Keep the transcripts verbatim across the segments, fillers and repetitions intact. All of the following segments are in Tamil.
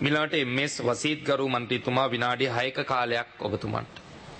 මිලට එම්.එස්. වසීත් ගරු මන්ත්‍රීතුමා විනාඩි හයක කාලයක් ඔබතුමන්ට.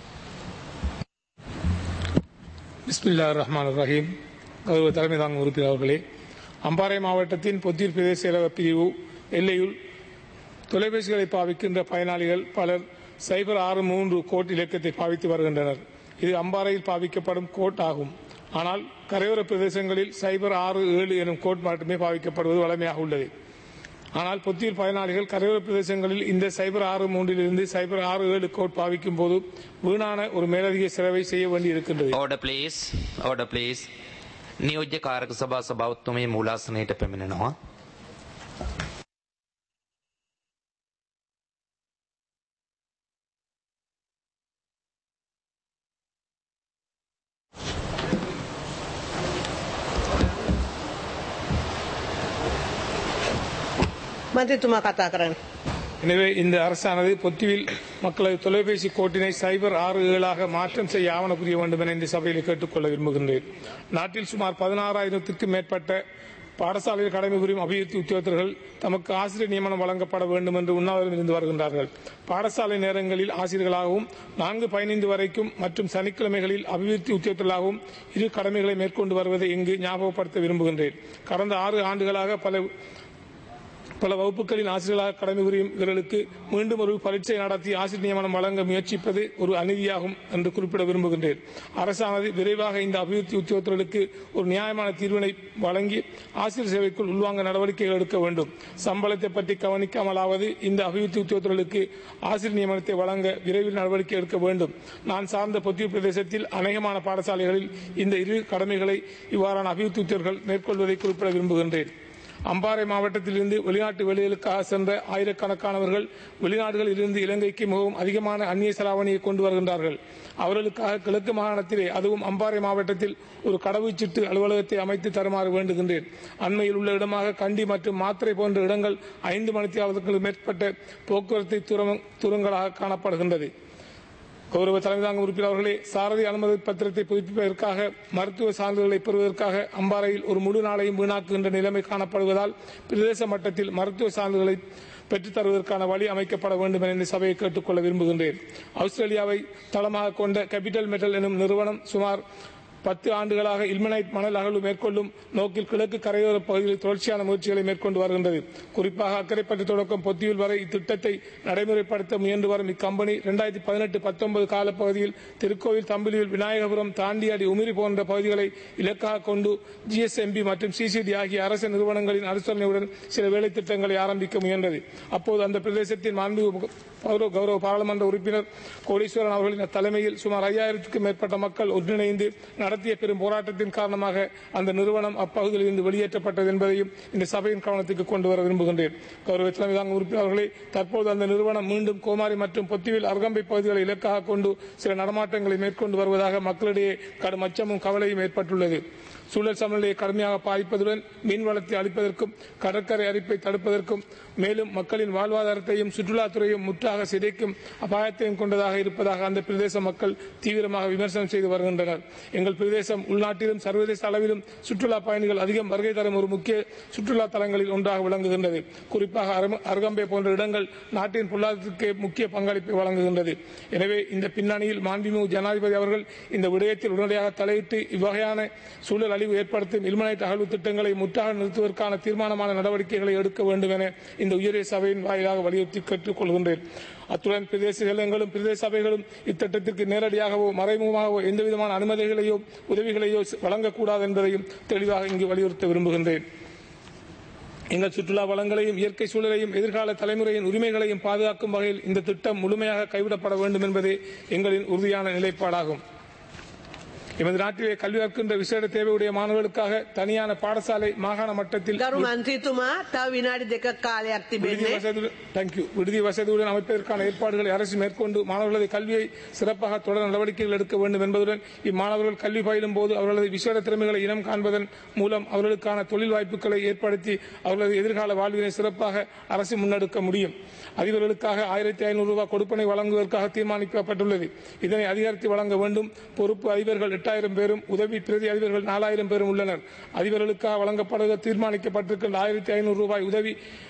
பிஸ்மில்லாஹிர் ரஹ்மானிர் ரஹீம். கௌரவ தலைமை தாங்கும் உறுப்பினர் அவர்களே, அம்பாறை மாவட்டத்தின் பொத்தியூர் பிரதேச செயலக பிரிவு எல்லையுள் தொலைபேசிகளை பாவிக்கின்ற பயனாளிகள் பலர் சைபர் ஆறு மூன்று கோட் இலக்கத்தை பாவித்து வருகின்றனர். இது அம்பாறையில் பாவிக்கப்படும் கோட் ஆகும். ஆனால் கரையோர பிரதேசங்களில் சைபர் ஆறு ஏழு எனும் கோட் மட்டுமே பாவிக்கப்படுவது வழமையாக உள்ளது. ஆனால் பொத்தியூர் பயனாளிகள் கரையோர பிரதேசங்களில் இந்த சைபர் ஆறு மூன்றிலிருந்து சைபர் ஆறு ஏழு கோட் பாவிக்கும் போது வீணான ஒரு மேலதிக செலவை செய்ய வேண்டி இருக்கின்றது. Order please. Order please. නියෝජ්‍ය කාරක සභා සභාවත්වමේ මූලාසනයට පැමිණෙනවා. மந்திரித்துமா கதா கரன். எனவே இந்த அரசானது பொத்திவில் மக்களது தொலைபேசி கோட்டினை சைபர் ஆறு ஏழாக மாற்றம் செய்ய ஆவண புரிய வேண்டும் என இந்த சபையில் கேட்டுக்கொள்ள விரும்புகின்றேன். நாட்டில் சுமார் பதினாறாயிரத்திற்கும் மேற்பட்ட பாடசாலையில் கடமை புரியும் அபிவிருத்தி உத்தியோகத்தர்கள் தமக்கு ஆசிரியர் நியமனம் வழங்கப்பட வேண்டும் என்று உண்ணாவிரதம் இருந்து வருகின்றார்கள். பாடசாலை நேரங்களில் ஆசிரியர்களாகவும் நான்கு பதினைந்து வரைக்கும் மற்றும் சனிக்கிழமைகளில் அபிவிருத்தி உத்தியோகத்தர்களாகவும் இரு கடமைகளை மேற்கொண்டு வருவதை இங்கு ஞாபகப்படுத்த விரும்புகின்றேன். கடந்த ஆறு ஆண்டுகளாக பல பல வகுப்புகளின் ஆசிரியர்களாக கடமை புரியும் இவர்களுக்கு மீண்டும் ஒரு பரீட்சை நடத்தி ஆசிரியர் நியமனம் வழங்க முயற்சிப்பது ஒரு அநீதியாகும் என்று குறிப்பிட விரும்புகின்றேன். அரசானது விரைவாக இந்த அபிவிருத்தி உத்தியோகத்தர்களுக்கு ஒரு நியாயமான தீர்வினை வழங்கி ஆசிரியர் சேவைக்குள் உள்வாங்க நடவடிக்கைகள் எடுக்க வேண்டும். சம்பளத்தை பற்றி கவனிக்காமலாவது இந்த அபிவிருத்தி உத்தியோகத்தர்களுக்கு ஆசிரியர் நியமனத்தை வழங்க விரைவில் நடவடிக்கை எடுக்க வேண்டும். நான் சார்ந்த பொத்தியூர் பிரதேசத்தில் அநேகமான பாடசாலைகளில் இந்த இரு கடமைகளை இவ்வாறான அபிவிருத்தி உத்தியோகர்கள் மேற்கொள்வதை குறிப்பிட விரும்புகின்றேன். அம்பாறை மாவட்டத்திலிருந்து வெளிநாட்டு வேலைகளுக்காக சென்ற ஆயிரக்கணக்கானவர்கள் வெளிநாடுகளில் இருந்து இலங்கைக்கு மிகவும் அதிகமான அந்நிய செலாவணியை கொண்டு வருகின்றார்கள். அவர்களுக்காக கிழக்கு மாகாணத்திலே அதுவும் அம்பாறை மாவட்டத்தில் ஒரு கடவுச்சீட்டு அலுவலகத்தை அமைத்து தருமாறு வேண்டுகின்றேன். அண்மையில் உள்ள இடமாக கண்டி மற்றும் மாத்திரை போன்ற இடங்கள் ஐந்து மணித்தியாளர்களுக்கு மேற்பட்ட போக்குவரத்து தூரங்களாக காணப்படுகின்றது. கௌரவ தலைமை தாங்கும் உறுப்பினர் அவர்களே, சாரதி அனுமதி பத்திரத்தை புதுப்பிப்பதற்காக மருத்துவ சான்றிதழ்களை பெறுவதற்காக அம்பாறையில் ஒரு முழு நாளையும் வீணாக்குகின்ற நிலைமை காணப்படுவதால் பிரதேச மட்டத்தில் மருத்துவ சான்றிதழ்களை பெற்றுத் தருவதற்கான வழி அமைக்கப்பட வேண்டும் என இந்த சபையை கேட்டுக்கொள்ள விரும்புகின்றேன். ஆஸ்திரேலியாவை தளமாக கொண்ட கேபிட்டல் மெட்டல் எனும் நிறுவனம் சுமார் பத்து ஆண்டுகளாக இல்மனைட் மணல் அகழ்வு மேற்கொள்ளும் நோக்கில் கிழக்கு கரையோர பகுதியில் தொடர்ச்சியான முயற்சிகளை மேற்கொண்டு வருகின்றது. குறிப்பாக அக்கரைப்பட்டு தொடக்கம் பொத்தியூர் வரை இத்திட்டத்தை நடைமுறைப்படுத்த முயன்று வரும் இக்கம்பெனி இரண்டாயிரத்தி பதினெட்டு பத்தொன்பது காலப்பகுதியில் திருக்கோவில், தம்பிலியில், விநாயகபுரம், தாண்டியாடி, உமிரி போன்ற பகுதிகளை இலக்காக கொண்டு ஜிஎஸ்எம்பி மற்றும் சிசிடி ஆகிய அரசு நிறுவனங்களின் அனுசரணையுடன் சில வேலை திட்டங்களை ஆரம்பிக்க முயன்றது. அப்போது அந்த பிரதேசத்தின் மாண்பு கௌரவ பாராளுமன்ற உறுப்பினர் கோடீஸ்வரன் அவர்களின் தலைமையில் சுமார் ஐயாயிரத்துக்கும் மேற்பட்ட மக்கள் ஒன்றிணைந்து நடத்திய பெரும் போராட்டத்தின் காரணமாக அந்த நிறுவனம் அப்பகுதியில் இருந்து வெளியேற்றப்பட்டது என்பதையும் இந்த சபையின் கவனத்துக்கு கொண்டு வர விரும்புகின்றேன். கௌரவ தலைமை தாங்கும் உறுப்பினர்களே, தற்போது அந்த நிறுவனம் மீண்டும் கோமாரி மற்றும் பொத்திவில் அருகம்பை பகுதிகளை இலக்காக கொண்டு சில நடமாட்டங்களை மேற்கொண்டு வருவதாக மக்களிடையே கடும் அச்சமும் கவலையும் ஏற்பட்டுள்ளது. சூழல் சமநிலையை கடுமையாக பாதிப்பதுடன் மீன் வளத்தை அளிப்பதற்கும் கடற்கரை அரிப்பை தடுப்பதற்கும் மேலும் மக்களின் வாழ்வாதாரத்தையும் சுற்றுலாத்துறையும் முற்றாக சிதைக்கும் அபாயத்தையும் கொண்டதாக இருப்பதாக அந்த பிரதேச மக்கள் தீவிரமாக விமர்சனம் செய்து வருகின்றனர். எங்கள் பிரதேசம் உள்நாட்டிலும் சர்வதேச அளவிலும் சுற்றுலா பயணிகள் அதிகம் வருகை தரும் ஒரு முக்கிய சுற்றுலா தலங்களில் ஒன்றாக விளங்குகின்றது. குறிப்பாக அருகம்பை போன்ற இடங்கள் நாட்டின் பொருளாதாரத்திற்கு முக்கிய பங்களிப்பை வழங்குகின்றது. எனவே இந்த பின்னணியில் மாண்புமிகு ஜனாதிபதி அவர்கள் இந்த விடயத்தில் உடனடியாக தலையிட்டு இவ்வகையான சூழல் அழிவு ஏற்படுத்தும் இல்மனைட் அகழ்வு திட்டங்களை முற்றாக நிறுத்துவதற்கான தீர்மானமான நடவடிக்கைகளை எடுக்க வேண்டும் என இந்த உயரிய சபையின் வாயிலாக வலியுறுத்தி கேட்டுக் கொள்கின்றேன். அத்துடன் பிரதேச செயலகங்களும் பிரதேச சபைகளும் இத்திட்டத்திற்கு நேரடியாகவோ மறைமுகமாகவோ எந்தவிதமான அனுமதிகளையோ உதவிகளையோ வழங்கக்கூடாது என்பதையும் தெளிவாக இங்கு வலியுறுத்த விரும்புகின்றேன். எங்கள் சுற்றுலா வளங்களையும் இயற்கை சூழலையும் எதிர்கால தலைமுறையின் உரிமைகளையும் பாதுகாக்கும் வகையில் இந்த திட்டம் முழுமையாக கைவிடப்பட வேண்டும் என்பதே எங்களின் உறுதியான நிலைப்பாடாகும். எமது நாட்டிலே கல்வி கற்கின்ற விசேட தேவையுடைய மாணவர்களுக்காக தனியான பாடசாலை மாகாண மட்டத்தில் விடுதி வசதியுடன் அமைப்பதற்கான ஏற்பாடுகளை அரசு மேற்கொண்டு மாணவர்களது கல்வியை சிறப்பாக தொடர் நடவடிக்கைகள் எடுக்க வேண்டும் என்பதுடன் இம்மாணவர்கள் கல்வி பயிலும் போது அவர்களது விசேட திறமைகளை இனம் காண்பதன் மூலம் அவர்களுக்கான தொழில் வாய்ப்புகளை ஏற்படுத்தி அவர்களது எதிர்கால வாழ்வினை சிறப்பாக அரசு முன்னெடுக்க முடியும். அதிபர்களுக்காக ஆயிரத்தி ஐநூறு ரூபாய் கொடுப்பனை வழங்குவதற்காக தீர்மானிக்கப்பட்டுள்ளது. இதனை அதிகரித்து வழங்க வேண்டும். பொறுப்பு அதிபர்கள் எட்டாயிரம் பேரும் உதவி பிரதி அதிபர்கள் நாலாயிரம் பேரும் உள்ளனர். அதிபர்களுக்காக வழங்கப்படுவ தீர்மானிக்கப்பட்டிருக்கின்ற ஆயிரத்தி ஐநூறு ரூபாய் உதவி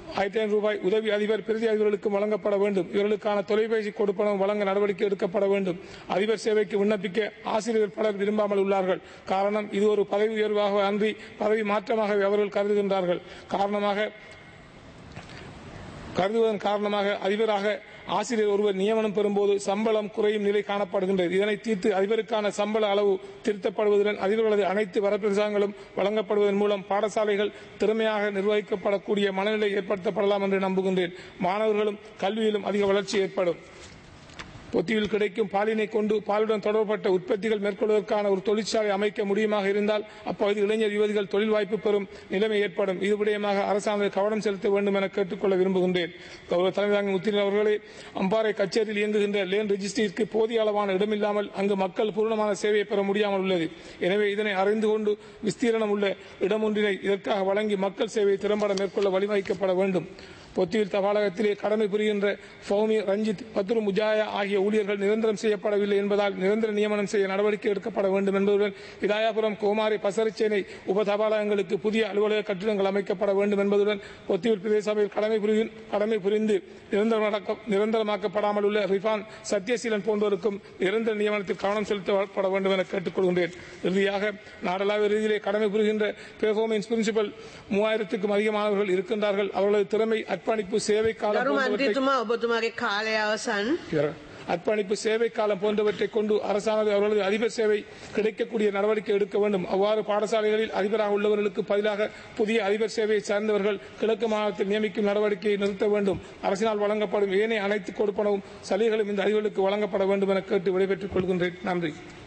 ஆயிரத்தி ஐநூறு ரூபாய் உதவி அதிபர் பிரதி அதிபர்களுக்கு வழங்கப்பட வேண்டும். இவர்களுக்கான தொலைபேசி கொடுப்பனவு வழங்க நடவடிக்கை எடுக்கப்பட வேண்டும். அதிபர் சேவைக்கு விண்ணப்பிக்க ஆசிரியர் பலர் விரும்பாமல் உள்ளார்கள். காரணம், இது ஒரு பதவி உயர்வாக அன்றி பதவி மாற்றமாக அவர்கள் கருதுகின்றார்கள். காரணமாக கருதுவதன் காரணமாக அதிபராக ஆசிரியர் ஒருவர் நியமனம் பெறும்போது சம்பளம் குறையும் நிலை காணப்படுகின்றது. இதனை தீர்த்து அதிபருக்கான சம்பள அளவு திருத்தப்படுவதுடன் அதிபர்களது அனைத்து வரப்பிரசாதங்களும் வழங்கப்படுவதன் மூலம் பாடசாலைகள் திறமையாக நிர்வகிக்கப்படக்கூடிய மனநிலை ஏற்படுத்தப்படலாம் என்று நம்புகின்றேன். மாணவர்களும் கல்வியிலும் அதிக வளர்ச்சி ஏற்படும். பொத்தியில் கிடைக்கும் பாலினை கொண்டு பாலுடன் தொடர்பட்ட உற்பத்திகள் மேற்கொள்வதற்கான ஒரு தொழிற்சாலை அமைக்க முடியுமாக இருந்தால் அப்பகுதி இளைஞர் யுவதிகள் தொழில் வாய்ப்பு பெறும் நிலைமை ஏற்படும். இது விடயமாக அரசாங்கம் கவனம் செலுத்த வேண்டும் என கேட்டுக்கொள்ள விரும்புகின்றேன். கௌரவ தலைவர் உத்திரன் அவர்களே, அம்பாறை கச்சேரியில் இயங்குகின்ற லேண்ட் ரெஜிஸ்ட்ரிக்கு போதிய அளவான இடமில்லாமல் அங்கு மக்கள் பூர்ணமான சேவையை பெற முடியாமல் உள்ளது. எனவே இதனை அறிந்து கொண்டு விஸ்தீரணம் உள்ள இடம் ஒன்றினை இதற்காக வழங்கி மக்கள் சேவையை திறம்பட மேற்கொள்ள வழிவகுக்கப்பட வேண்டும். பொத்தியில் தபாலகத்திலே கடமை புரிகின்ற ஃபௌமி, ரஞ்சித், பத்ரு, முஜாயா ஆகிய ஊழியர்கள் நிரந்தரம் செய்யப்படவில்லை என்பதால் நிரந்தர நியமனம் செய்ய நடவடிக்கை எடுக்கப்பட வேண்டும் என்பதுடன் விதாயாபுரம், கோமாரி, பசரிச்சேனை உப தபாலகங்களுக்கு புதிய அலுவலக கட்டிடங்கள் அமைக்கப்பட வேண்டும் என்பதுடன் பொத்தியில் பிரதேச சபையில் கடமை கடமை புரிந்து நிரந்தரமாக்கப்படாமல் உள்ள ரிஃபான், சத்யசீலன் போன்றோருக்கும் நிரந்தர நியமனத்தில் கவனம் செலுத்தப்பட வேண்டும் என கேட்டுக்கொள்கின்றேன். இறுதியாக நாடளாவிய ரீதியிலே கடமை புரிகின்ற பெர்ஃபார்மன்ஸ் பிரின்சிபல் மூவாயிரத்துக்கும் அதிகமானவர்கள் இருக்கின்றார்கள். அவர்களது திறமை, அர்ப்பணிப்பு, சேவை காலம் அர்ப்பணிப்பு சேவை காலம் போன்றவற்றை கொண்டு அரசானது அவர்களது அதிபர் சேவை கிடைக்கக்கூடிய நடவடிக்கை எடுக்க வேண்டும். அவ்வாறு பாடசாலைகளில் அதிபராக உள்ளவர்களுக்கு பதிலாக புதிய அதிபர் சேவையை சார்ந்தவர்கள் கிழக்கு மாகாணத்தில் நியமிக்கும் நடவடிக்கையை நிறுத்த வேண்டும். அரசினால் வழங்கப்படும் ஏனைய அனைத்து கொடுப்பனவும் சலுகைகளும் இந்த அதிபர்களுக்கு வழங்கப்பட வேண்டும் என கேட்டு விடைபெற்றுக் கொள்கின்றேன். நன்றி.